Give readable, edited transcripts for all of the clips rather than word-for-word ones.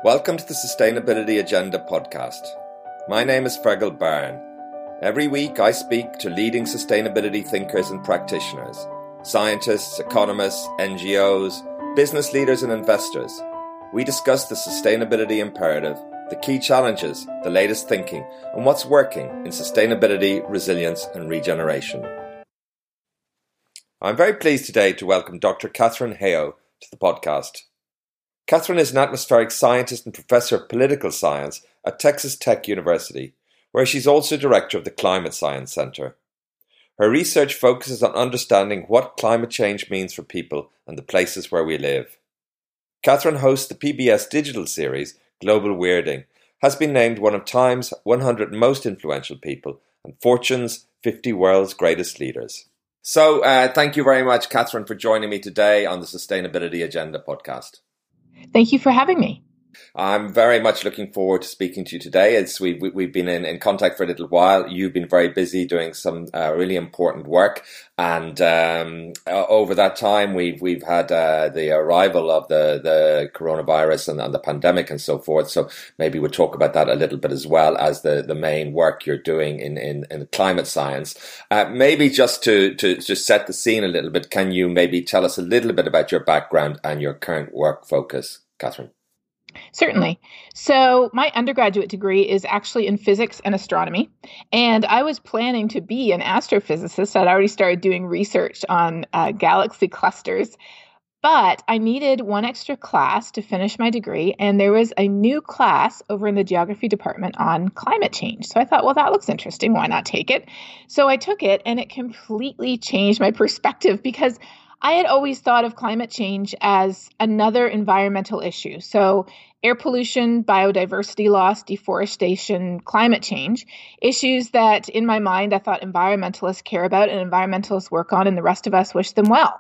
Welcome to the Sustainability Agenda podcast. My name is Fergal Byrne. Every week I speak to leading sustainability thinkers and practitioners, scientists, economists, NGOs, business leaders and investors. We discuss the sustainability imperative, the key challenges, the latest thinking, and what's working in sustainability, resilience and regeneration. I'm very pleased today to welcome Dr. Katharine Hayhoe to the podcast. Katharine is an atmospheric scientist and professor of political science at Texas Tech University, where she's also director of the Climate Science Center. Her research focuses on understanding what climate change means for people and the places where we live. Katharine hosts the PBS digital series, Global Weirding, has been named one of Time's 100 most influential people and Fortune's 50 world's greatest leaders. So thank you very much, Katharine, for joining me today on the Sustainability Agenda podcast. Thank you for having me. I'm very much looking forward to speaking to you today. As we've been in contact for a little while. You've been very busy doing some really important work, and over that time we've had the arrival of the coronavirus and the pandemic and so forth. So maybe we'll talk about that a little bit as well as the main work you're doing in climate science. Maybe just to set the scene a little bit, can you maybe tell us a little bit about your background and your current work focus, Katharine? Certainly. So my undergraduate degree is actually in physics and astronomy, and I was planning to be an astrophysicist. I'd already started doing research on galaxy clusters, but I needed one extra class to finish my degree, and there was a new class over in the geography department on climate change. So I thought, well, that looks interesting. Why not take it? So I took it, and it completely changed my perspective because I had always thought of climate change as another environmental issue. So air pollution, biodiversity loss, deforestation, climate change, issues that in my mind I thought environmentalists care about and environmentalists work on, and the rest of us wish them well.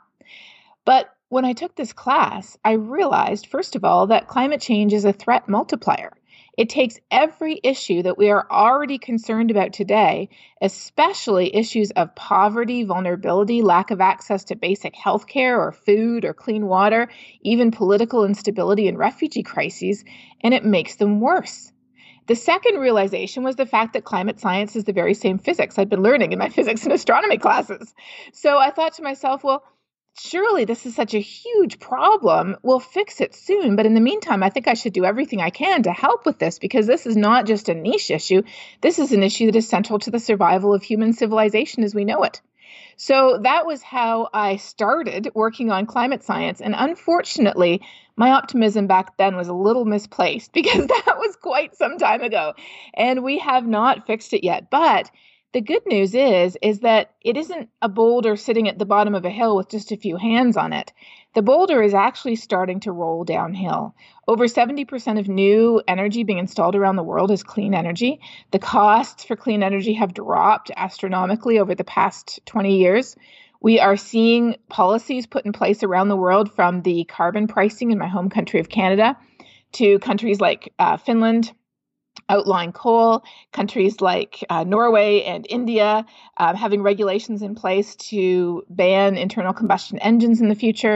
But when I took this class, I realized, first of all, that climate change is a threat multiplier. It takes every issue that we are already concerned about today, especially issues of poverty, vulnerability, lack of access to basic health care or food or clean water, even political instability and refugee crises, and it makes them worse. The second realization was the fact that climate science is the very same physics I'd been learning in my physics and astronomy classes. So I thought to myself, well, surely this is such a huge problem. We'll fix it soon. But in the meantime, I think I should do everything I can to help with this, because this is not just a niche issue. This is an issue that is central to the survival of human civilization as we know it. So that was how I started working on climate science. And unfortunately, my optimism back then was a little misplaced because that was quite some time ago. And we have not fixed it yet. But the good news is that it isn't a boulder sitting at the bottom of a hill with just a few hands on it. The boulder is actually starting to roll downhill. Over 70% of new energy being installed around the world is clean energy. The costs for clean energy have dropped astronomically over the past 20 years. We are seeing policies put in place around the world, from the carbon pricing in my home country of Canada to countries like Finland, outlawing coal, countries like Norway and India having regulations in place to ban internal combustion engines in the future,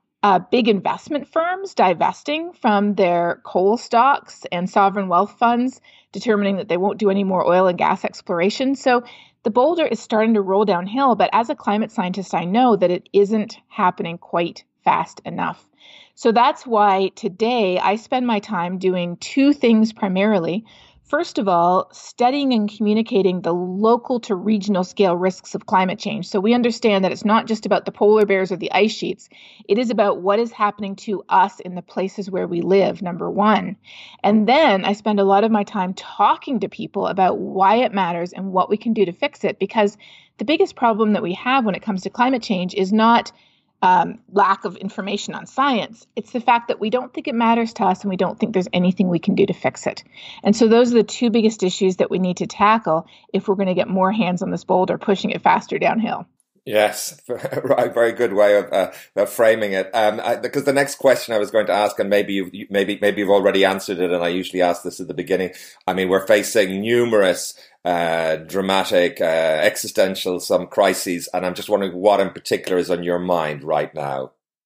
big investment firms divesting from their coal stocks, and sovereign wealth funds determining that they won't do any more oil and gas exploration. So the boulder is starting to roll downhill, but as a climate scientist, I know that it isn't happening quite fast enough. So that's why today I spend my time doing two things primarily. First of all, studying and communicating the local to regional scale risks of climate change. So we understand that it's not just about the polar bears or the ice sheets. It is about what is happening to us in the places where we live, number one. And then I spend a lot of my time talking to people about why it matters and what we can do to fix it. Because the biggest problem that we have when it comes to climate change is not lack of information on science. It's the fact that we don't think it matters to us and we don't think there's anything we can do to fix it. And so those are the two biggest issues that we need to tackle if we're going to get more hands on this boulder, pushing it faster downhill. Yes, right. Very good way of framing it. Because the next question I was going to ask, and maybe you've already answered it, and I usually ask this at the beginning. I mean, we're facing numerous dramatic, existential, some crises, and I'm just wondering what in particular is on your mind right now.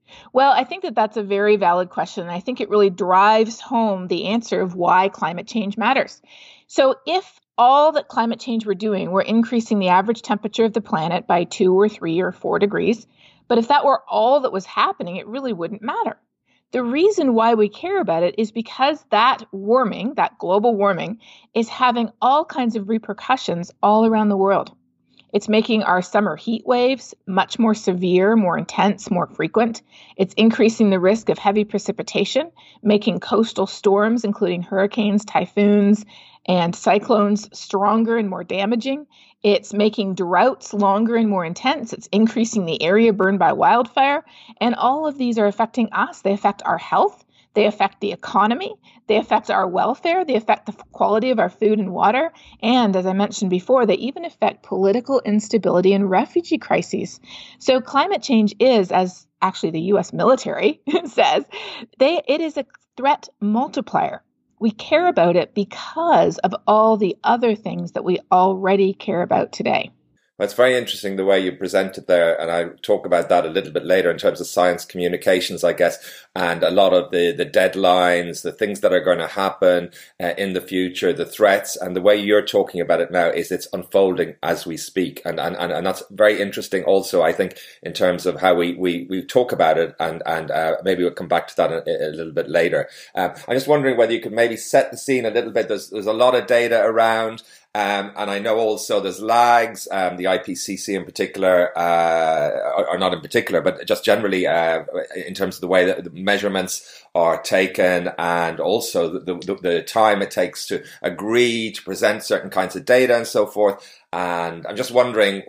Well, I think that that's a very valid question. And I think it really drives home the answer of why climate change matters. So, if all that climate change we're doing, we're increasing the average temperature of the planet by 2 or 3 or 4 degrees, but if that were all that was happening, it really wouldn't matter. The reason why we care about it is because that warming, that global warming, is having all kinds of repercussions all around the world. It's making our summer heat waves much more severe, more intense, more frequent. It's increasing the risk of heavy precipitation, making coastal storms, including hurricanes, typhoons, and cyclones, stronger and more damaging. It's making droughts longer and more intense. It's increasing the area burned by wildfire. And all of these are affecting us. They affect our health. They affect the economy. They affect our welfare. They affect the quality of our food and water. And as I mentioned before, they even affect political instability and refugee crises. So climate change is, as actually the U.S. military says, it is a threat multiplier. We care about it because of all the other things that we already care about today. Well, it's very interesting the way you presented there, and I'll talk about that a little bit later in terms of science communications, I guess, and a lot of the deadlines, the things that are going to happen in the future, the threats, and the way you're talking about it now is it's unfolding as we speak, and that's very interesting also, I think, in terms of how we talk about it, and maybe we'll come back to that a little bit later. I'm just wondering whether you could maybe set the scene a little bit. There's a lot of data around. And I know also there's lags, the IPCC in particular, or not in particular, but just generally in terms of the way that the measurements are taken, and also the time it takes to agree to present certain kinds of data and so forth. And I'm just wondering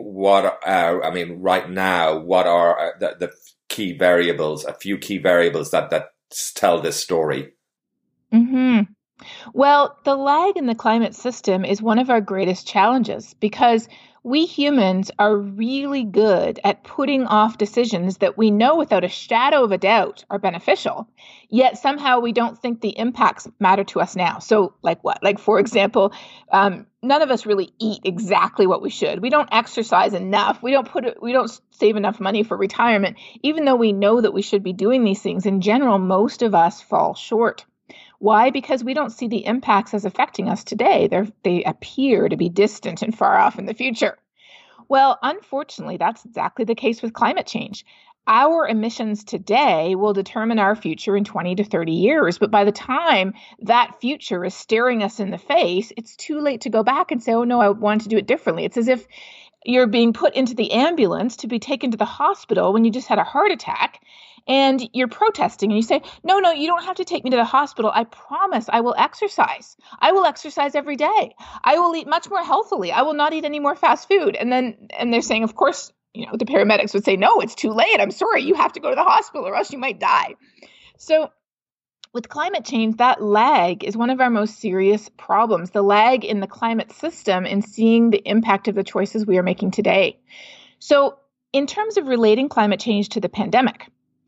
right now, what are the key variables, a few key variables that tell this story? Mm-hmm. Well, the lag in the climate system is one of our greatest challenges because we humans are really good at putting off decisions that we know without a shadow of a doubt are beneficial, yet somehow we don't think the impacts matter to us now. So like what? Like, for example, none of us really eat exactly what we should. We don't exercise enough. We don't save enough money for retirement, even though we know that we should be doing these things. In general, most of us fall short. Why? Because we don't see the impacts as affecting us today. They appear to be distant and far off in the future. Well, unfortunately, that's exactly the case with climate change. Our emissions today will determine our future in 20 to 30 years. But by the time that future is staring us in the face, it's too late to go back and say, oh, no, I want to do it differently. It's as if you're being put into the ambulance to be taken to the hospital when you just had a heart attack. And you're protesting and you say, no, you don't have to take me to the hospital. I promise I will exercise. I will exercise every day. I will eat much more healthily. I will not eat any more fast food. And they're saying, of course, the paramedics would say, no, it's too late. I'm sorry. You have to go to the hospital or else you might die. So with climate change, that lag is one of our most serious problems, the lag in the climate system and seeing the impact of the choices we are making today. So in terms of relating climate change to the pandemic,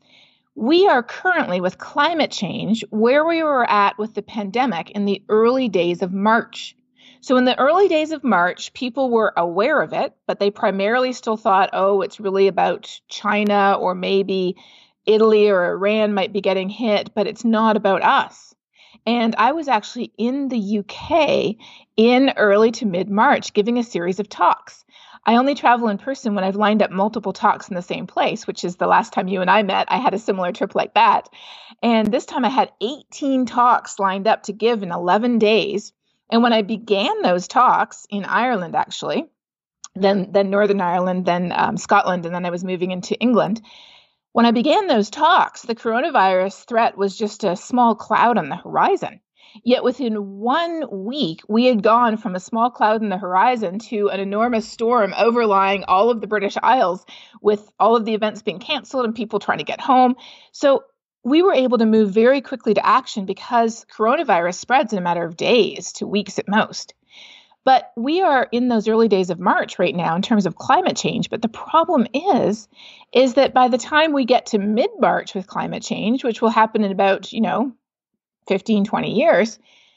we are currently with climate change where we were at with the pandemic in the early days of March. So in the early days of March, people were aware of it, but they primarily still thought, oh, it's really about China or maybe Italy or Iran might be getting hit, but it's not about us. And I was actually in the UK in early to mid-March giving a series of talks. I only travel in person when I've lined up multiple talks in the same place, which is the last time you and I met. I had a similar trip like that. And this time I had 18 talks lined up to give in 11 days. And when I began those talks in Ireland, actually, then Northern Ireland, then Scotland, and then I was moving into England. When I began those talks, the coronavirus threat was just a small cloud on the horizon. Yet within 1 week, we had gone from a small cloud in the horizon to an enormous storm overlying all of the British Isles, with all of the events being canceled and people trying to get home. So we were able to move very quickly to action because coronavirus spreads in a matter of days to weeks at most. But we are in those early days of March right now in terms of climate change. But the problem is that by the time we get to mid-March with climate change, which will happen in about, 15, 20 years,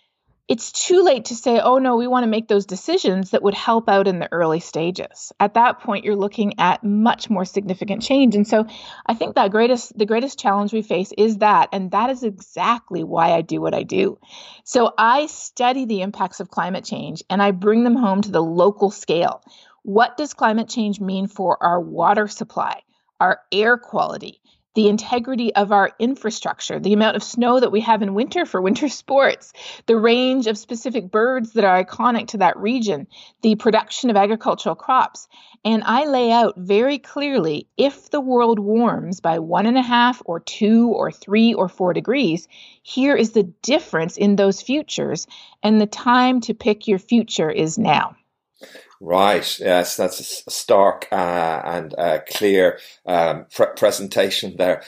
it's too late to say, oh no, we want to make those decisions that would help out in the early stages. At that point, you're looking at much more significant change. And so I think that the greatest challenge we face is that, and that is exactly why I do what I do. So I study the impacts of climate change and I bring them home to the local scale. What does climate change mean for our water supply, our air quality, the integrity of our infrastructure, the amount of snow that we have in winter for winter sports, the range of specific birds that are iconic to that region, the production of agricultural crops. And I lay out very clearly, if the world warms by 1.5 or 2 or 3 or 4 degrees, here is the difference in those futures. And the time to pick your future is now. Right. Yes, that's a stark and clear presentation there.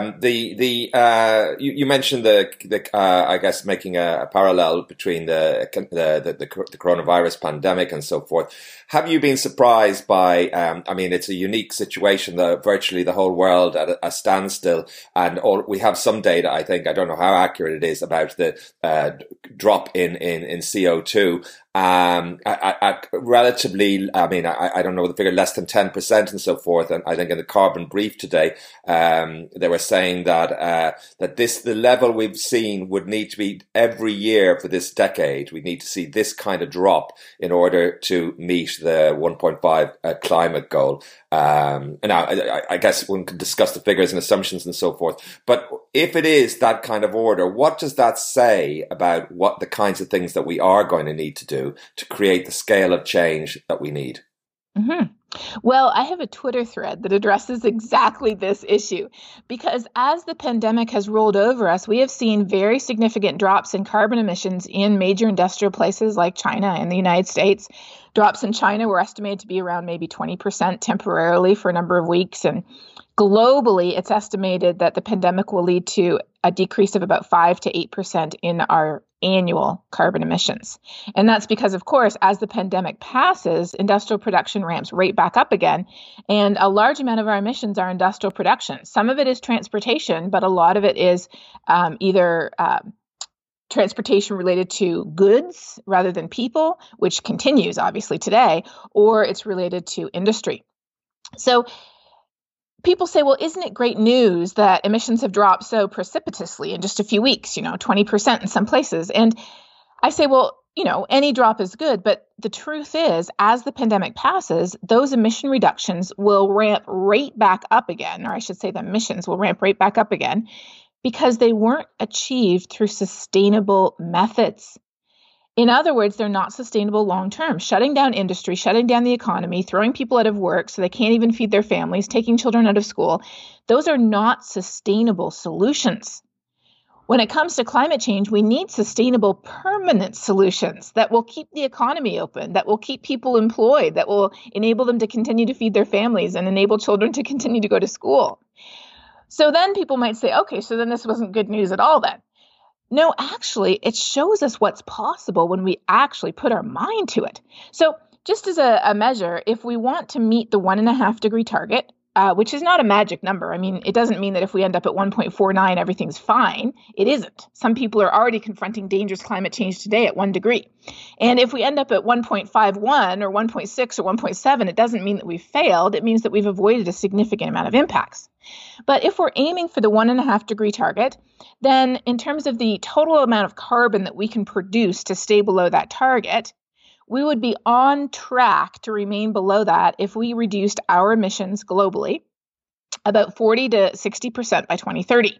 You mentioned the I guess making a parallel between the coronavirus pandemic and so forth. Have you been surprised by? I mean, it's a unique situation that virtually the whole world at a standstill, and we have some data. I think I don't know how accurate it is about the drop in CO2. At relatively, I mean, I don't know the figure, less than 10% and so forth. And I think in the Carbon Brief today, they were saying that the level we've seen would need to be every year for this decade. We need to see this kind of drop in order to meet the 1.5 climate goal. And now I guess one can discuss the figures and assumptions and so forth. But if it is that kind of order, what does that say about what the kinds of things that we are going to need to do to create the scale of change that we need? Mm-hmm. Well, I have a Twitter thread that addresses exactly this issue because as the pandemic has rolled over us, we have seen very significant drops in carbon emissions in major industrial places like China and the United States. Drops in China were estimated to be around maybe 20% temporarily for a number of weeks. And globally, it's estimated that the pandemic will lead to a decrease of about 5 to 8% in our annual carbon emissions. And that's because, of course, as the pandemic passes, industrial production ramps right back up again. And a large amount of our emissions are industrial production. Some of it is transportation, but a lot of it is either transportation related to goods rather than people, which continues obviously today, or it's related to industry. So people say, well, isn't it great news that emissions have dropped so precipitously in just a few weeks, 20% in some places? And I say, well, any drop is good. But the truth is, as the pandemic passes, those emission reductions will ramp right back up again, or I should say the emissions will ramp right back up again because they weren't achieved through sustainable methods. In other words, they're not sustainable long term. Shutting down industry, shutting down the economy, throwing people out of work so they can't even feed their families, taking children out of school, those are not sustainable solutions. When it comes to climate change, we need sustainable, permanent solutions that will keep the economy open, that will keep people employed, that will enable them to continue to feed their families and enable children to continue to go to school. So then people might say, okay, so then this wasn't good news at all then. No, actually, it shows us what's possible when we actually put our mind to it. So just as a measure, if we want to meet the 1.5 degree target, which is not a magic number. I mean, it doesn't mean that if we end up at 1.49, everything's fine. It isn't. Some people are already confronting dangerous climate change today at 1 degree. And if we end up at 1.51 or 1.6 or 1.7, it doesn't mean that we've failed. It means that we've avoided a significant amount of impacts. But if we're aiming for the 1.5 degree target, then in terms of the total amount of carbon that we can produce to stay below that target, we would be on track to remain below that if we reduced our emissions globally about 40 to 60% by 2030.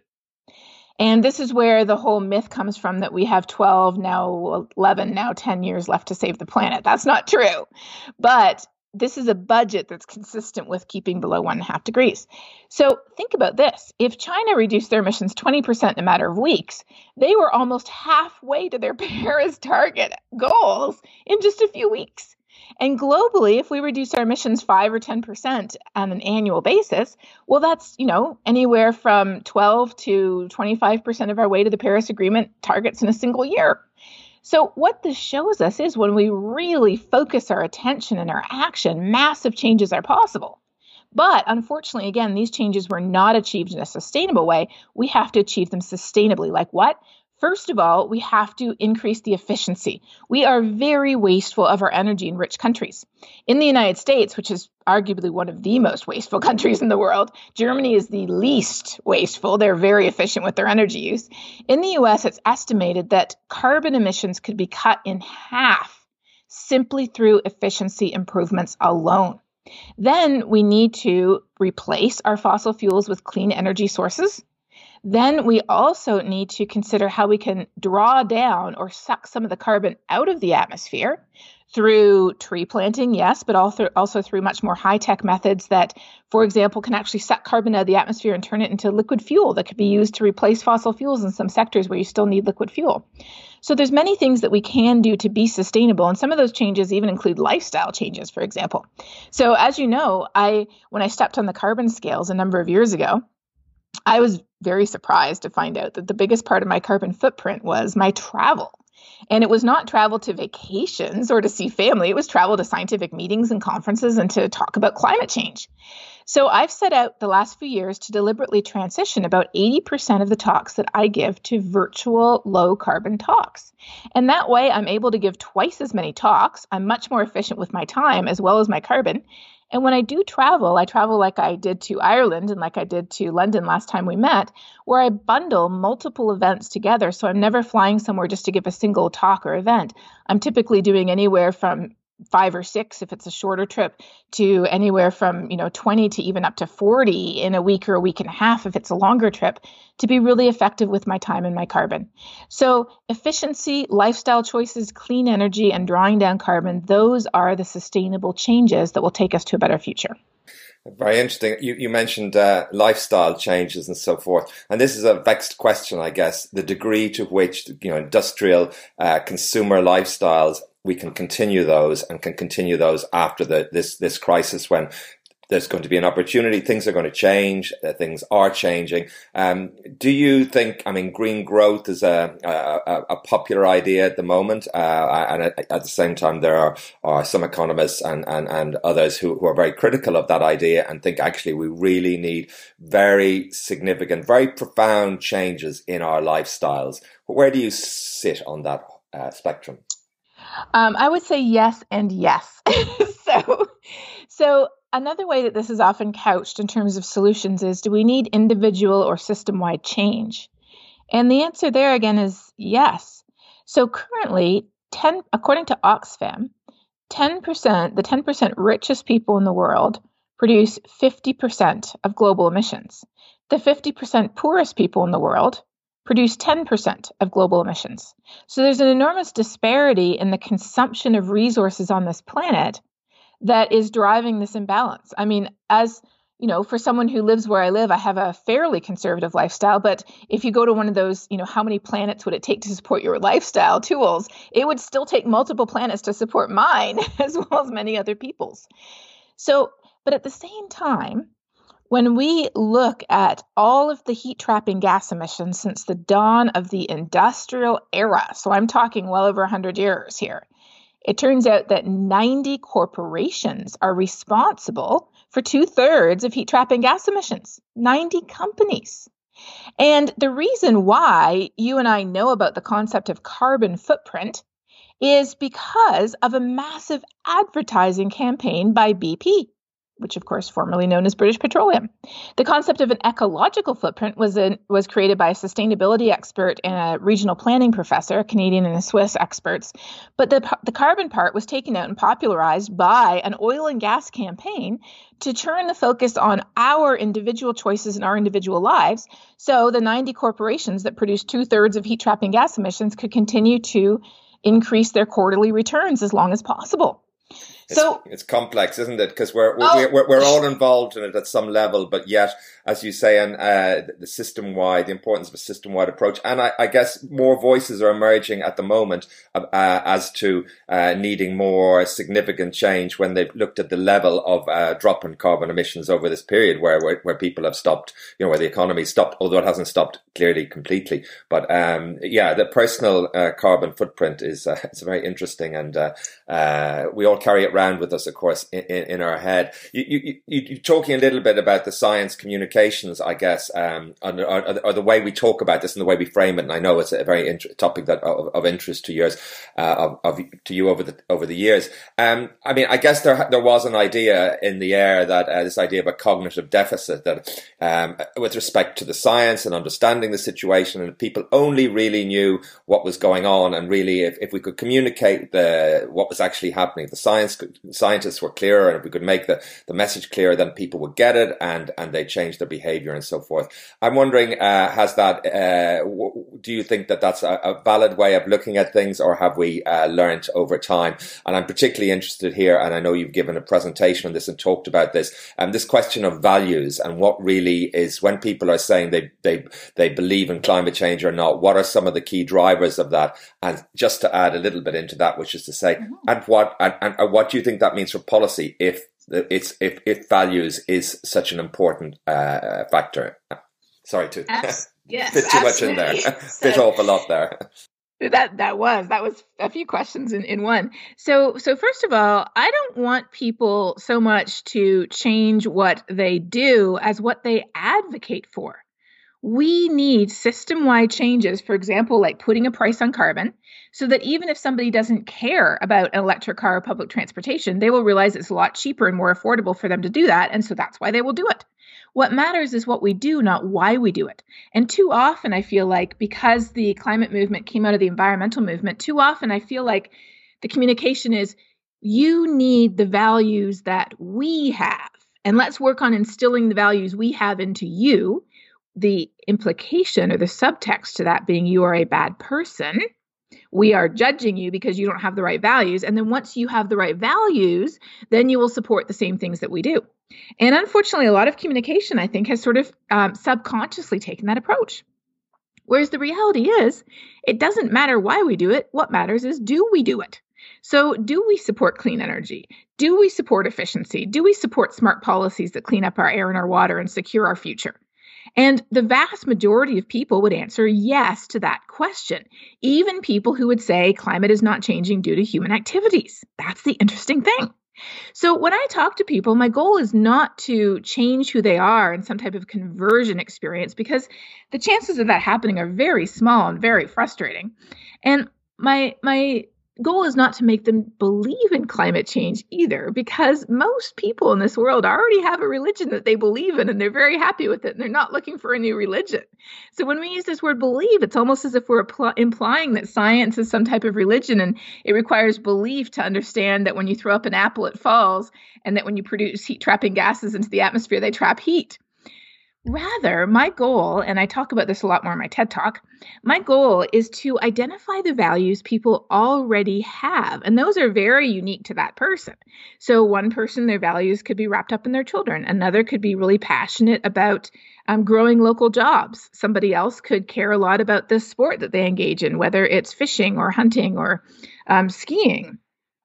And this is where the whole myth comes from that we have 12, now 11, now 10 years left to save the planet. That's not true. But this is a budget that's consistent with keeping below 1.5 degrees. So think about this. If China reduced their emissions 20% in a matter of weeks, they were almost halfway to their Paris target goals in just a few weeks. And globally, if we reduce our emissions 5 or 10% on an annual basis, well, that's, anywhere from 12 to 25% of our way to the Paris Agreement targets in a single year. So what this shows us is when we really focus our attention and our action, massive changes are possible. But unfortunately, again, these changes were not achieved in a sustainable way. We have to achieve them sustainably. Like what? First of all, we have to increase the efficiency. We are very wasteful of our energy in rich countries. In the United States, which is arguably one of the most wasteful countries in the world, Germany is the least wasteful. They're very efficient with their energy use. In the US, it's estimated that carbon emissions could be cut in half simply through efficiency improvements alone. Then we need to replace our fossil fuels with clean energy sources. Then we also need to consider how we can draw down or suck some of the carbon out of the atmosphere through tree planting, yes, but also through much more high-tech methods that, for example, can actually suck carbon out of the atmosphere and turn it into liquid fuel that could be used to replace fossil fuels in some sectors where you still need liquid fuel. So there's many things that we can do to be sustainable, and some of those changes even include lifestyle changes, for example. So as you know, when I stepped on the carbon scales a number of years ago, I was very surprised to find out that the biggest part of my carbon footprint was my travel. And it was not travel to vacations or to see family. It was travel to scientific meetings and conferences and to talk about climate change. So I've set out the last few years to deliberately transition about 80% of the talks that I give to virtual low carbon talks. And that way I'm able to give twice as many talks. I'm much more efficient with my time as well as my carbon. And when I do travel, I travel like I did to Ireland and like I did to London last time we met, where I bundle multiple events together. So I'm never flying somewhere just to give a single talk or event. I'm typically doing anywhere from 5 or 6 if it's a shorter trip, to anywhere from 20 to even up to 40 in a week or a week and a half if it's a longer trip, to be really effective with my time and my carbon. So efficiency, lifestyle choices, clean energy, and drawing down carbon, those are the sustainable changes that will take us to a better future. Very interesting. You mentioned lifestyle changes and so forth. And this is a vexed question, I guess, the degree to which industrial consumer lifestyles, we can continue those and can continue those after this crisis, when there's going to be an opportunity. Things are going to change. Things are changing. Do you think, green growth is a popular idea at the moment? And at the same time, there are some economists and others who are very critical of that idea and think actually we really need very significant, very profound changes in our lifestyles. Where do you sit on that spectrum? I would say yes and yes. So another way that this is often couched in terms of solutions is, do we need individual or system-wide change? And the answer there again is yes. So currently, according to Oxfam, the 10% richest people in the world produce 50% of global emissions. The 50% poorest people in the world produce 10% of global emissions. So there's an enormous disparity in the consumption of resources on this planet that is driving this imbalance. As for someone who lives where I live, I have a fairly conservative lifestyle, but if you go to one of those, how many planets would it take to support your lifestyle tools, it would still take multiple planets to support mine as well as many other people's. So, but at the same time, when we look at all of the heat trapping gas emissions since the dawn of the industrial era, so I'm talking well over 100 years here, it turns out that 90 corporations are responsible for 2/3 of heat trapping gas emissions. 90 companies. And the reason why you and I know about the concept of carbon footprint is because of a massive advertising campaign by BP, which of course formerly known as British Petroleum. The concept of an ecological footprint was created by a sustainability expert and a regional planning professor, a Canadian and a Swiss experts. But the carbon part was taken out and popularized by an oil and gas campaign to turn the focus on our individual choices in our individual lives. So the 90 corporations that produce 2/3 of heat trapping gas emissions could continue to increase their quarterly returns as long as possible. It's complex, isn't it? Because we're all involved in it at some level, but yet, as you say, the importance of a system-wide approach, and I guess more voices are emerging at the moment as to needing more significant change when they've looked at the level of drop in carbon emissions over this period, where people have stopped, where the economy stopped, although it hasn't stopped clearly completely. But the personal carbon footprint is very interesting, and we all carry it round with us, of course, in our head. You're talking a little bit about the science communications, I guess, or the way we talk about this and the way we frame it. And I know it's a very topic that of interest to yours, to you over the years. I mean, I guess there was an idea in the air that this idea of a cognitive deficit, that with respect to the science and understanding the situation, and people only really knew what was going on, and really if we could communicate what was actually happening, if the scientists were clearer, and if we could make the message clearer, then people would get it and they change their behavior and so forth. I'm wondering, do you think that that's a valid way of looking at things, or have we learned over time? And I'm particularly interested here, and I know you've given a presentation on this and talked about this question of values, and what really is, when people are saying they believe in climate change or not, what are some of the key drivers of that? And just to add a little bit into that, which is to say, and what do you think that means for policy if values is such an important factor? Sorry to yes, bit too much in there, bit off a lot there. That was a few questions in one. So first of all, I don't want people so much to change what they do as what they advocate for. We need system-wide changes, for example, like putting a price on carbon, so that even if somebody doesn't care about an electric car or public transportation, they will realize it's a lot cheaper and more affordable for them to do that, and so that's why they will do it. What matters is what we do, not why we do it. And too often I feel like, because the climate movement came out of the environmental movement, too often I feel like the communication is, you need the values that we have, and let's work on instilling the values we have into you. The implication or the subtext to that being, you are a bad person. We are judging you because you don't have the right values. And then once you have the right values, then you will support the same things that we do. And unfortunately, a lot of communication, I think, has sort of subconsciously taken that approach. Whereas the reality is, it doesn't matter why we do it. What matters is, do we do it? So do we support clean energy? Do we support efficiency? Do we support smart policies that clean up our air and our water and secure our future? And the vast majority of people would answer yes to that question, even people who would say climate is not changing due to human activities. That's the interesting thing. So when I talk to people, my goal is not to change who they are in some type of conversion experience, because the chances of that happening are very small and very frustrating. And my goal is not to make them believe in climate change either, because most people in this world already have a religion that they believe in, and they're very happy with it, and they're not looking for a new religion. So when we use this word believe, it's almost as if we're implying that science is some type of religion, and it requires belief to understand that when you throw up an apple, it falls, and that when you produce heat-trapping gases into the atmosphere, they trap heat. Rather, my goal, and I talk about this a lot more in my TED Talk, my goal is to identify the values people already have. And those are very unique to that person. So one person, their values could be wrapped up in their children. Another could be really passionate about growing local jobs. Somebody else could care a lot about the sport that they engage in, whether it's fishing or hunting or skiing.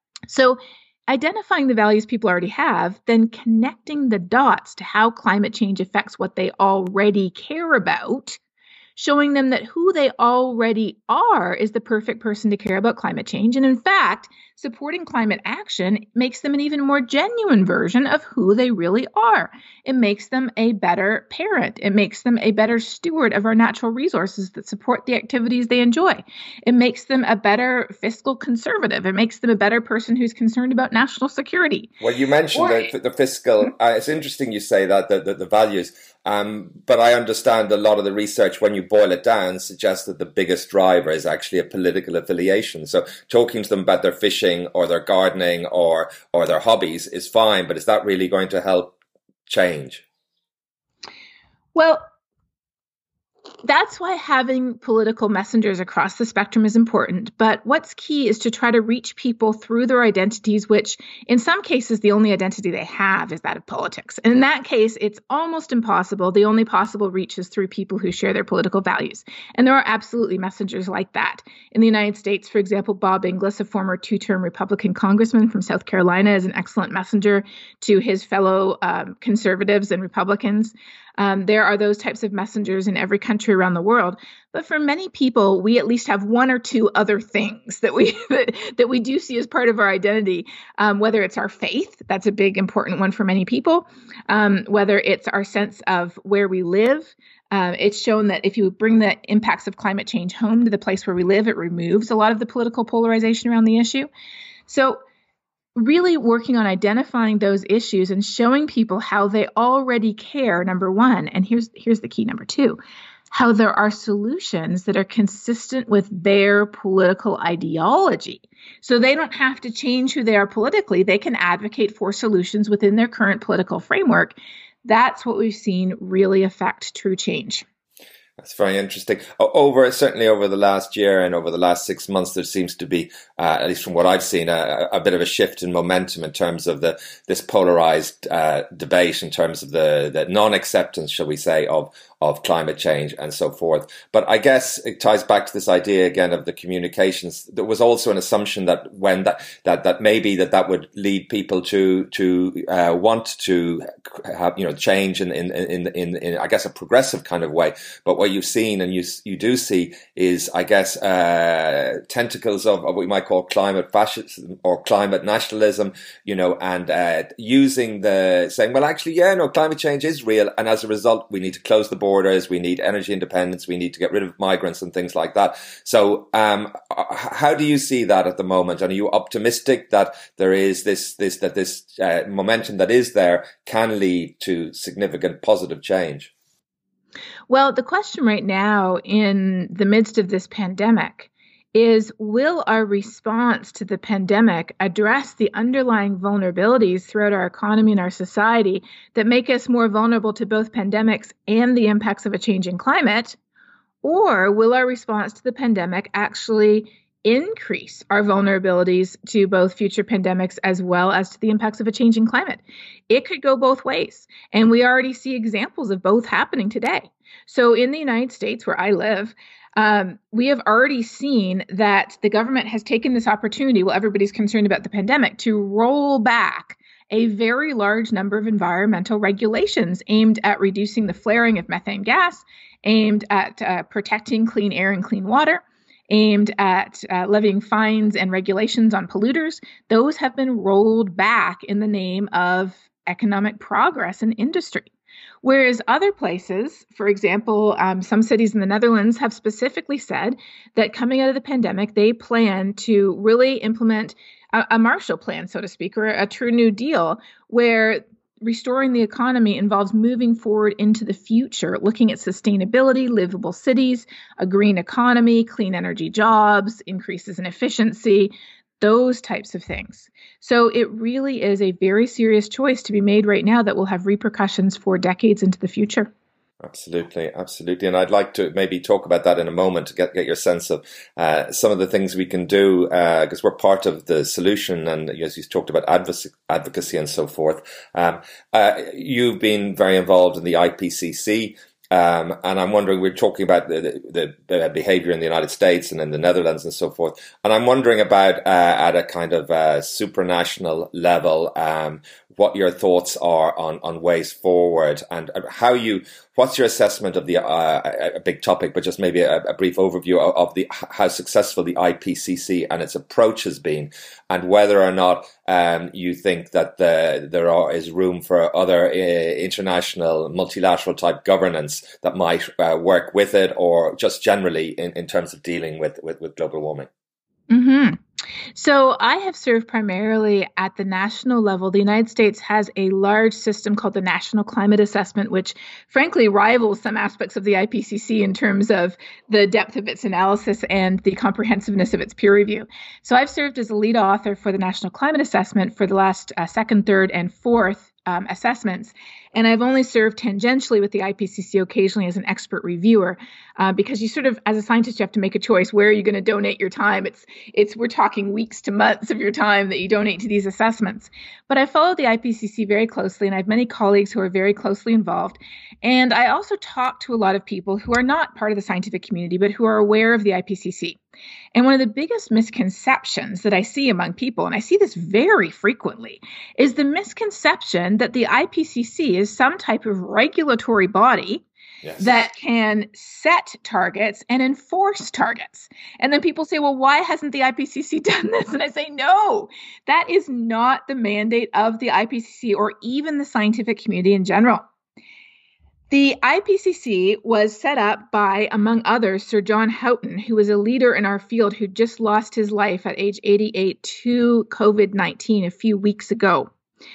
So identifying the values people already have, then connecting the dots to how climate change affects what they already care about, showing them that who they already are is the perfect person to care about climate change. And in fact, supporting climate action makes them an even more genuine version of who they really are. It makes them a better parent. It makes them a better steward of our natural resources that support the activities they enjoy. It makes them a better fiscal conservative. It makes them a better person who's concerned about national security. Well, you mentioned the fiscal. It's interesting you say that, the values. But I understand a lot of the research, when you boil it down, suggests that the biggest driver is actually a political affiliation. So talking to them about their fishing or their gardening or their hobbies is fine, but is that really going to help change? Well, that's why having political messengers across the spectrum is important. But what's key is to try to reach people through their identities, which in some cases, the only identity they have is that of politics. And in that case, it's almost impossible. The only possible reach is through people who share their political values. And there are absolutely messengers like that. In the United States, for example, Bob Inglis, a former two-term Republican congressman from South Carolina, is an excellent messenger to his fellow conservatives and Republicans. There are those types of messengers in every country around the world. But for many people, we at least have one or two other things that we that we do see as part of our identity, whether it's our faith, that's a big important one for many people, whether it's our sense of where we live. It's shown that if you bring the impacts of climate change home to the place where we live, it removes a lot of the political polarization around the issue. So really working on identifying those issues and showing people how they already care, number one, and here's the key, number two, how there are solutions that are consistent with their political ideology. So they don't have to change who they are politically. They can advocate for solutions within their current political framework. That's what we've seen really affect true change. That's very interesting. Certainly over the last year and over the last 6 months, there seems to be, at least from what I've seen, a bit of a shift in momentum in terms of this polarized debate, in terms of the non-acceptance, shall we say, of climate change and so forth. But I guess it ties back to this idea again of the communications. There was also an assumption that when that maybe that would lead people to want to have change in I guess a progressive kind of way. But what you've seen and you do see is, I guess, tentacles of what we might call climate fascism or climate nationalism, and using saying, well, actually, climate change is real, and as a result, we need to close the borders, we need energy independence, we need to get rid of migrants and things like that. So, how do you see that at the moment? And are you optimistic that there is this momentum that is there can lead to significant positive change? Well, the question right now in the midst of this pandemic is, will our response to the pandemic address the underlying vulnerabilities throughout our economy and our society that make us more vulnerable to both pandemics and the impacts of a changing climate? Or will our response to the pandemic actually increase our vulnerabilities to both future pandemics as well as to the impacts of a changing climate? It could go both ways. And we already see examples of both happening today. So in the United States, where I live, we have already seen that the government has taken this opportunity, while everybody's concerned about the pandemic, to roll back a very large number of environmental regulations aimed at reducing the flaring of methane gas, aimed at protecting clean air and clean water, aimed at levying fines and regulations on polluters. Those have been rolled back in the name of economic progress and industry. Whereas other places, for example, some cities in the Netherlands have specifically said that coming out of the pandemic, they plan to really implement a Marshall Plan, so to speak, or a true New Deal, where restoring the economy involves moving forward into the future, looking at sustainability, livable cities, a green economy, clean energy jobs, increases in efficiency, those types of things. So it really is a very serious choice to be made right now that will have repercussions for decades into the future. Absolutely. And I'd like to maybe talk about that in a moment to get your sense of some of the things we can do, because we're part of the solution. And as you talked about advocacy and so forth, you've been very involved in the IPCC. And I'm wondering, we're talking about the behavior in the United States and in the Netherlands and so forth. And I'm wondering about, at a kind of supranational level, what your thoughts are on ways forward and what's your assessment of a big topic, but just maybe a brief overview of how successful the IPCC and its approach has been, and whether or not you think that there is room for other international multilateral type governance that might work with it, or just generally in terms of dealing with global warming. Mm-hmm. So I have served primarily at the national level. The United States has a large system called the National Climate Assessment, which frankly rivals some aspects of the IPCC in terms of the depth of its analysis and the comprehensiveness of its peer review. So I've served as a lead author for the National Climate Assessment for the last second, third, and fourth assessments. And I've only served tangentially with the IPCC occasionally as an expert reviewer, because you sort of, as a scientist, you have to make a choice. Where are you going to donate your time? We're talking weeks to months of your time that you donate to these assessments. But I follow the IPCC very closely, and I have many colleagues who are very closely involved. And I also talk to a lot of people who are not part of the scientific community, but who are aware of the IPCC. And one of the biggest misconceptions that I see among people, and I see this very frequently, is the misconception that the IPCC is some type of regulatory body that can set targets and enforce targets. And then people say, well, why hasn't the IPCC done this? And I say, no, that is not the mandate of the IPCC or even the scientific community in general. The IPCC was set up by, among others, Sir John Houghton, who was a leader in our field who just lost his life at age 88 to COVID-19 a few weeks ago.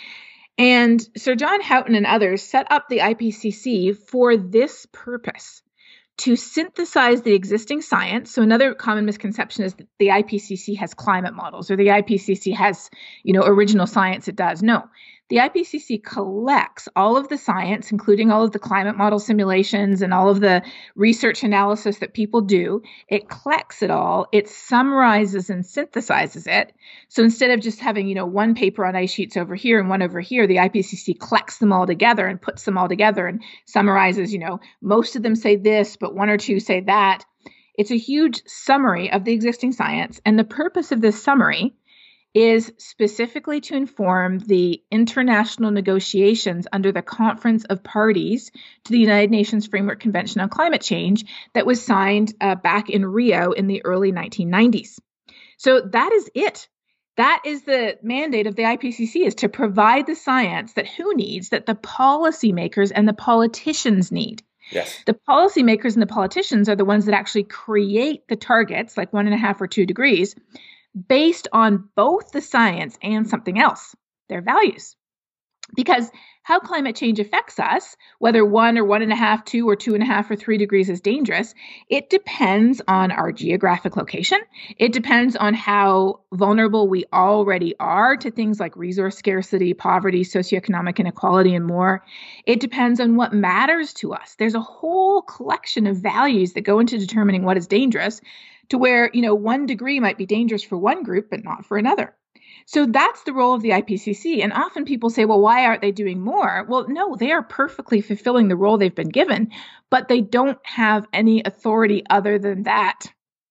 And Sir John Houghton and others set up the IPCC for this purpose, to synthesize the existing science. So another common misconception is that the IPCC has climate models or the IPCC has, original science it does. No, the IPCC collects all of the science, including all of the climate model simulations and all of the research analysis that people do. It collects it all. It summarizes and synthesizes it. So instead of just having, one paper on ice sheets over here and one over here, the IPCC collects them all together and puts them all together and summarizes, most of them say this, but one or two say that. It's a huge summary of the existing science. And the purpose of this summary is specifically to inform the international negotiations under the Conference of Parties to the United Nations Framework Convention on Climate Change that was signed back in Rio in the early 1990s. So that is it. That is the mandate of the IPCC, is to provide the science that who needs, that the policymakers and the politicians need. Yes. The policymakers and the politicians are the ones that actually create the targets, like 1.5 or 2 degrees, based on both the science and something else, their values. Because how climate change affects us, whether 1 or 1.5, 2 or 2.5 or 3 degrees is dangerous, it depends on our geographic location. It depends on how vulnerable we already are to things like resource scarcity, poverty, socioeconomic inequality, and more. It depends on what matters to us. There's a whole collection of values that go into determining what is dangerous, to where, 1 degree might be dangerous for one group, but not for another. So that's the role of the IPCC. And often people say, well, why aren't they doing more? Well, no, they are perfectly fulfilling the role they've been given, but they don't have any authority other than that.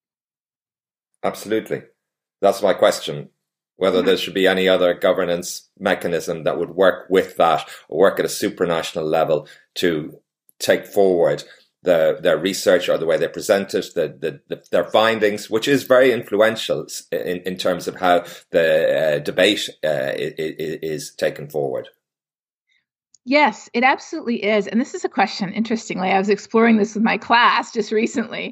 Absolutely. That's my question, whether there should be any other governance mechanism that would work with that or work at a supranational level to take forward their research or the way they present it, their findings, which is very influential in terms of how the debate is taken forward. Yes, it absolutely is. And this is a question, interestingly, I was exploring this with my class just recently.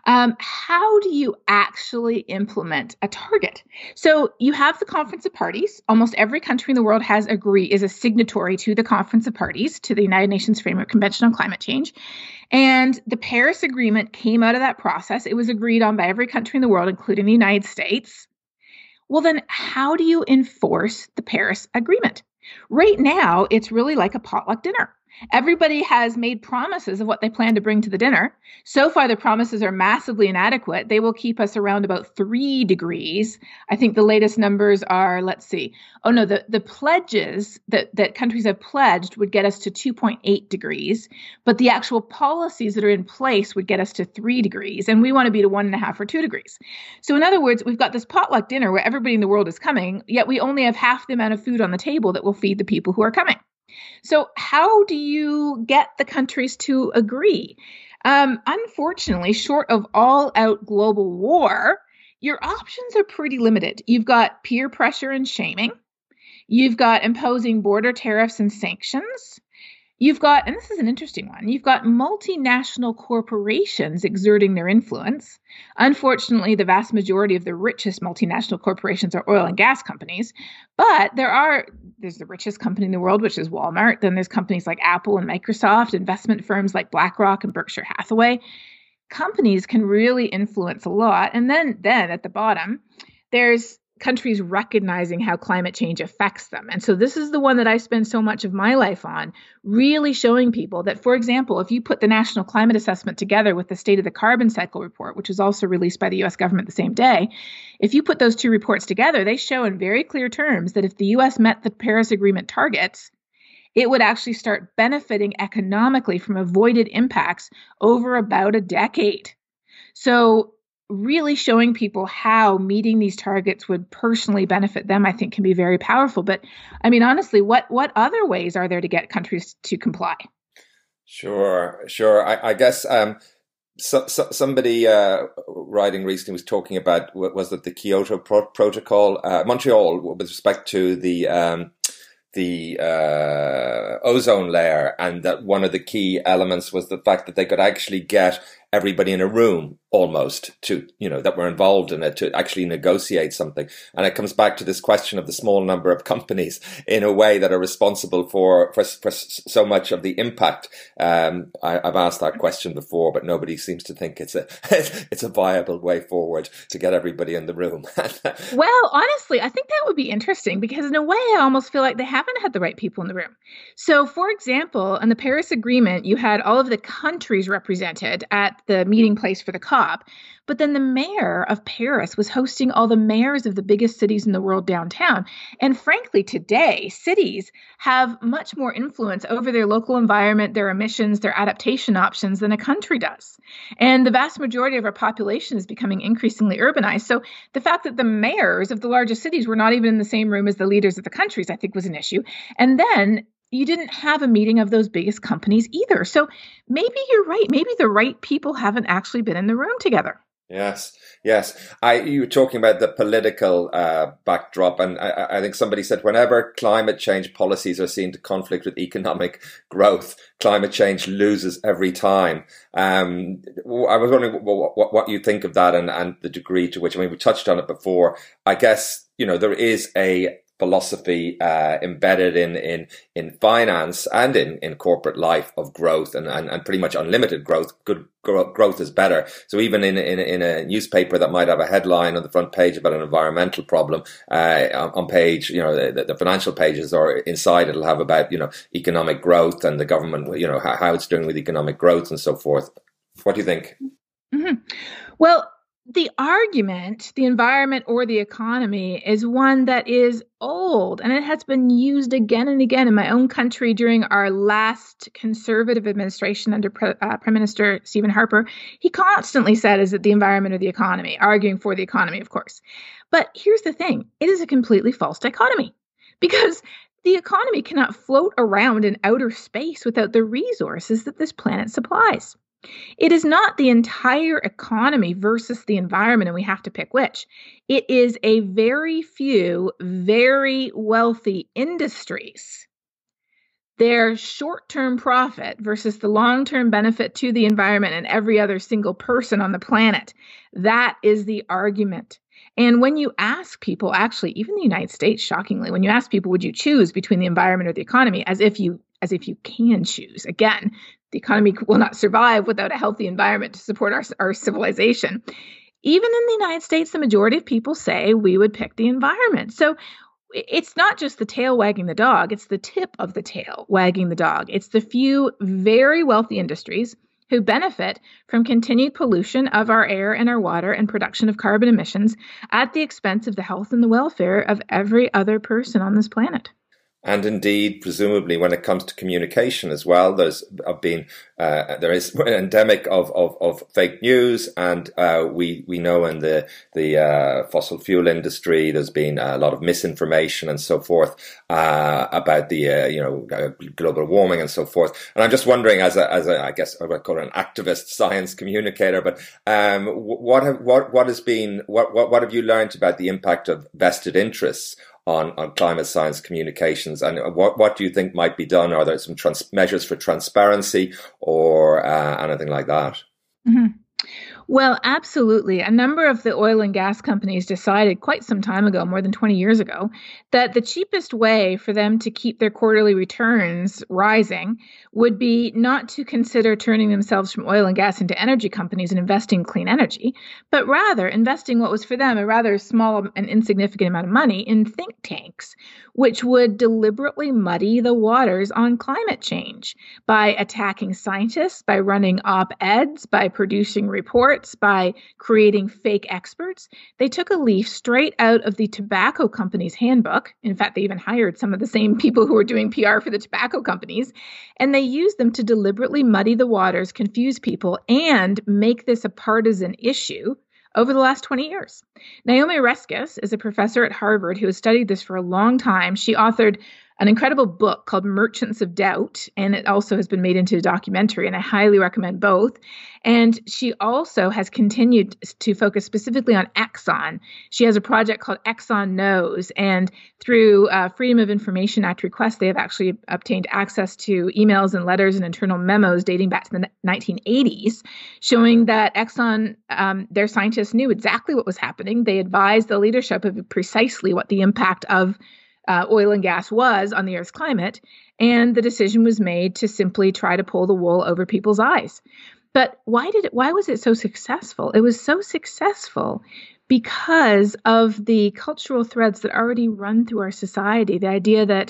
How do you actually implement a target? So you have the Conference of Parties. Almost every country in the world is a signatory to the Conference of Parties, to the United Nations Framework Convention on Climate Change. And the Paris Agreement came out of that process. It was agreed on by every country in the world, including the United States. Well, then how do you enforce the Paris Agreement? Right now, it's really like a potluck dinner. Everybody has made promises of what they plan to bring to the dinner. So far, the promises are massively inadequate. They will keep us around about 3 degrees. I think the latest numbers are, the pledges that countries have pledged would get us to 2.8 degrees, but the actual policies that are in place would get us to 3 degrees, and we want to be to 1.5 or 2 degrees. So in other words, we've got this potluck dinner where everybody in the world is coming, yet we only have half the amount of food on the table that will feed the people who are coming. So how do you get the countries to agree? Unfortunately, short of all-out global war, your options are pretty limited. You've got peer pressure and shaming. You've got imposing border tariffs and sanctions. You've got, and this is an interesting one, you've got multinational corporations exerting their influence. Unfortunately, the vast majority of the richest multinational corporations are oil and gas companies, but there's the richest company in the world, which is Walmart. Then there's companies like Apple and Microsoft, investment firms like BlackRock and Berkshire Hathaway. Companies can really influence a lot. And then at the bottom, there's countries recognizing how climate change affects them. And so this is the one that I spend so much of my life on, really showing people that, for example, if you put the National Climate Assessment together with the State of the Carbon Cycle report, which was also released by the US government the same day, if you put those two reports together, they show in very clear terms that if the US met the Paris Agreement targets, it would actually start benefiting economically from avoided impacts over about a decade. So really showing people how meeting these targets would personally benefit them, I think can be very powerful. But I mean, honestly, what other ways are there to get countries to comply? Sure. I guess somebody writing recently was talking about, was it the Kyoto Protocol, Montreal, with respect to the ozone layer, and that one of the key elements was the fact that they could actually get everybody in a room almost to, that were involved in it to actually negotiate something. And it comes back to this question of the small number of companies in a way that are responsible for so much of the impact. I've asked that question before, but nobody seems to think it's a viable way forward to get everybody in the room. Well, honestly, I think that would be interesting because in a way, I almost feel like they haven't had the right people in the room. So, for example, in the Paris Agreement, you had all of the countries represented at the meeting place for the COP, but then the mayor of Paris was hosting all the mayors of the biggest cities in the world downtown. And frankly, today, cities have much more influence over their local environment, their emissions, their adaptation options than a country does. And the vast majority of our population is becoming increasingly urbanized. So the fact that the mayors of the largest cities were not even in the same room as the leaders of the countries, I think was an issue. And then you didn't have a meeting of those biggest companies either. So maybe you're right. Maybe the right people haven't actually been in the room together. Yes. You were talking about the political backdrop, and I think somebody said whenever climate change policies are seen to conflict with economic growth, climate change loses every time. I was wondering what you think of that and the degree to which, I mean, we touched on it before. I guess, there is a philosophy embedded in finance and in corporate life of growth and pretty much unlimited growth. Good growth is better. So even in a newspaper that might have a headline on the front page about an environmental problem, on page, the financial pages or inside, it'll have about, economic growth and the government, how it's doing with economic growth and so forth. What do you think? Mm-hmm. Well, the argument, the environment or the economy, is one that is old, and it has been used again and again in my own country during our last conservative administration under Prime Minister Stephen Harper. He constantly said, is it the environment or the economy, arguing for the economy, of course. But here's the thing. It is a completely false dichotomy because the economy cannot float around in outer space without the resources that this planet supplies. It is not the entire economy versus the environment, and we have to pick which. It is a very few, very wealthy industries. Their short-term profit versus the long-term benefit to the environment and every other single person on the planet. That is the argument. And when you ask people, actually, even the United States, shockingly, when you ask people, would you choose between the environment or the economy, as if you can choose. Again, the economy will not survive without a healthy environment to support our civilization. Even in the United States, the majority of people say we would pick the environment. So it's not just the tail wagging the dog, it's the tip of the tail wagging the dog. It's the few very wealthy industries who benefit from continued pollution of our air and our water and production of carbon emissions at the expense of the health and the welfare of every other person on this planet. And indeed, presumably, when it comes to communication as well, there is an endemic of fake news, and we know in the fossil fuel industry, there's been a lot of misinformation and so forth about the global warming and so forth. And I'm just wondering, as a I guess I would call it an activist science communicator, but what have you learned about the impact of vested interests on climate science communications, and what do you think might be done? Are there some measures for transparency or anything like that? Mm-hmm. Well, absolutely. A number of the oil and gas companies decided quite some time ago, more than 20 years ago, that the cheapest way for them to keep their quarterly returns rising would be not to consider turning themselves from oil and gas into energy companies and investing in clean energy, but rather investing what was for them a rather small and insignificant amount of money in think tanks, which would deliberately muddy the waters on climate change by attacking scientists, by running op-eds, by producing reports, by creating fake experts. They took a leaf straight out of the tobacco company's handbook. In fact, they even hired some of the same people who were doing PR for the tobacco companies, and they used them to deliberately muddy the waters, confuse people, and make this a partisan issue over the last 20 years. Naomi Oreskes is a professor at Harvard who has studied this for a long time. She authored an incredible book called Merchants of Doubt, and it also has been made into a documentary, and I highly recommend both. And she also has continued to focus specifically on Exxon. She has a project called Exxon Knows, and through Freedom of Information Act requests, they have actually obtained access to emails and letters and internal memos dating back to the 1980s, showing that Exxon, their scientists knew exactly what was happening. They advised the leadership of precisely what the impact of oil and gas was on the Earth's climate, and the decision was made to simply try to pull the wool over people's eyes. But why was it so successful? It was so successful because of the cultural threads that already run through our society. The idea that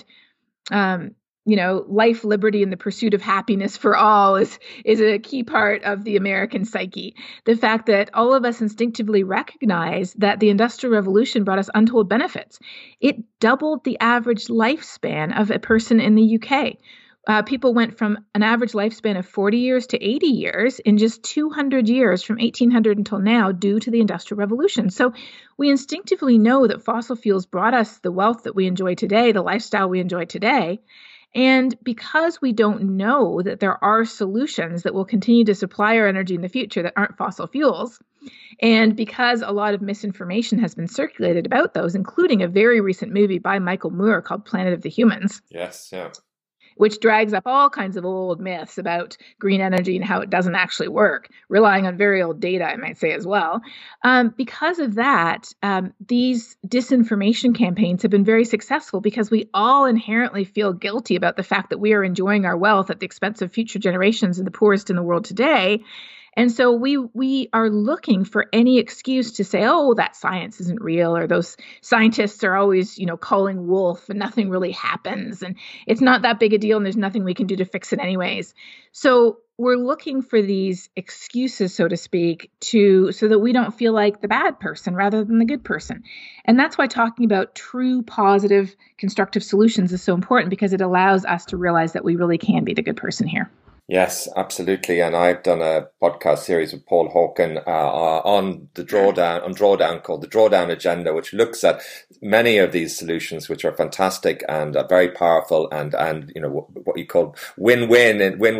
life, liberty, and the pursuit of happiness for all is a key part of the American psyche. The fact that all of us instinctively recognize that the Industrial Revolution brought us untold benefits. It doubled the average lifespan of a person in the UK. People went from an average lifespan of 40 years to 80 years in just 200 years from 1800 until now due to the Industrial Revolution. So we instinctively know that fossil fuels brought us the wealth that we enjoy today, the lifestyle we enjoy today. And because we don't know that there are solutions that will continue to supply our energy in the future that aren't fossil fuels, and because a lot of misinformation has been circulated about those, including a very recent movie by Michael Moore called Planet of the Humans. Yes, yeah. Which drags up all kinds of old myths about green energy and how it doesn't actually work, relying on very old data, I might say as well. Because of that, these disinformation campaigns have been very successful because we all inherently feel guilty about the fact that we are enjoying our wealth at the expense of future generations and the poorest in the world today. And so we are looking for any excuse to say, oh, that science isn't real, or those scientists are always, calling wolf and nothing really happens. And it's not that big a deal and there's nothing we can do to fix it anyways. So we're looking for these excuses, so to speak, so that we don't feel like the bad person rather than the good person. And that's why talking about true, positive, constructive solutions is so important, because it allows us to realize that we really can be the good person here. Yes, absolutely. And I've done a podcast series with Paul Hawken on the drawdown called The Drawdown Agenda, which looks at many of these solutions, which are fantastic and very powerful and what you call win-win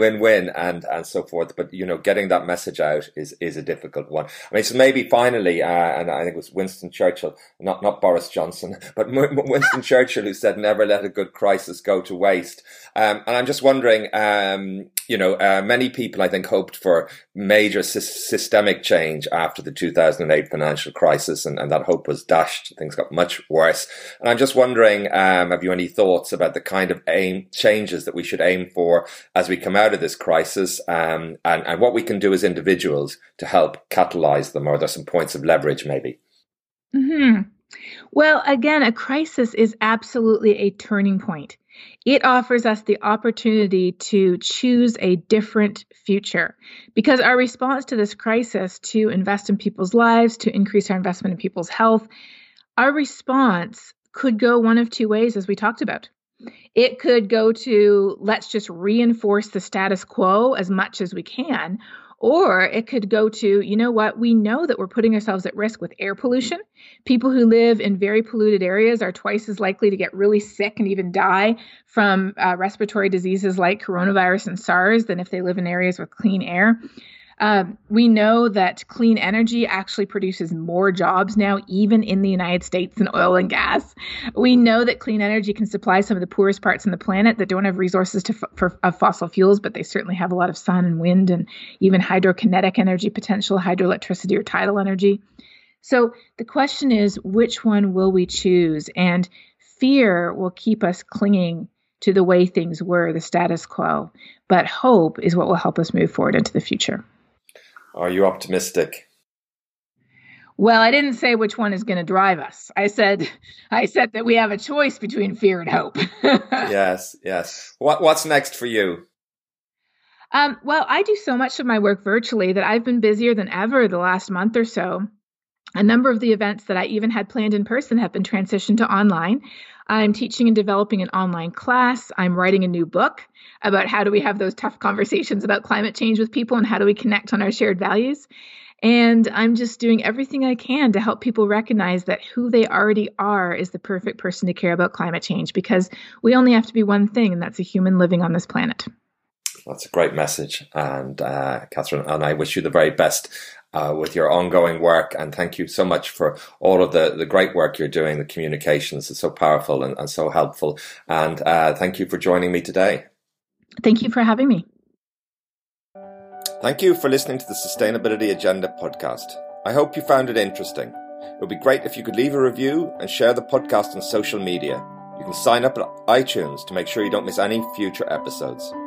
and so forth. But, getting that message out is a difficult one. I mean, so maybe finally, and I think it was Winston Churchill, not Boris Johnson, but Winston Churchill, who said, never let a good crisis go to waste. And I'm just wondering, many people, I think, hoped for major systemic change after the 2008 financial crisis, and that hope was dashed. Things got much worse. And I'm just wondering, have you any thoughts about the kind of changes that we should aim for as we come out of this crisis, and what we can do as individuals to help catalyze them? Or there's some points of leverage, maybe? Mm-hmm. Well, again, a crisis is absolutely a turning point. It offers us the opportunity to choose a different future, because our response to this crisis, to invest in people's lives, to increase our investment in people's health, our response could go one of two ways, as we talked about. It could go to, let's just reinforce the status quo as much as we can. Or it could go to, we know that we're putting ourselves at risk with air pollution. People who live in very polluted areas are twice as likely to get really sick and even die from respiratory diseases like coronavirus and SARS than if they live in areas with clean air. We know that clean energy actually produces more jobs now, even in the United States, than oil and gas. We know that clean energy can supply some of the poorest parts on the planet that don't have resources of fossil fuels, but they certainly have a lot of sun and wind and even hydrokinetic energy potential, hydroelectricity or tidal energy. So the question is, which one will we choose? And fear will keep us clinging to the way things were, the status quo. But hope is what will help us move forward into the future. Are you optimistic? Well, I didn't say which one is going to drive us. I said that we have a choice between fear and hope. Yes. What's next for you? Well, I do so much of my work virtually that I've been busier than ever the last month or so. A number of the events that I even had planned in person have been transitioned to online. I'm teaching and developing an online class. I'm writing a new book about how do we have those tough conversations about climate change with people and how do we connect on our shared values. And I'm just doing everything I can to help people recognize that who they already are is the perfect person to care about climate change, because we only have to be one thing, and that's a human living on this planet. That's a great message. And Catherine, and I wish you the very best with your ongoing work. And thank you so much for all of the great work you're doing. The communications is so powerful and so helpful. And thank you for joining me today. Thank you for having me. Thank you for listening to the Sustainability Agenda podcast. I hope you found it interesting. It would be great if you could leave a review and share the podcast on social media. You can sign up at iTunes to make sure you don't miss any future episodes.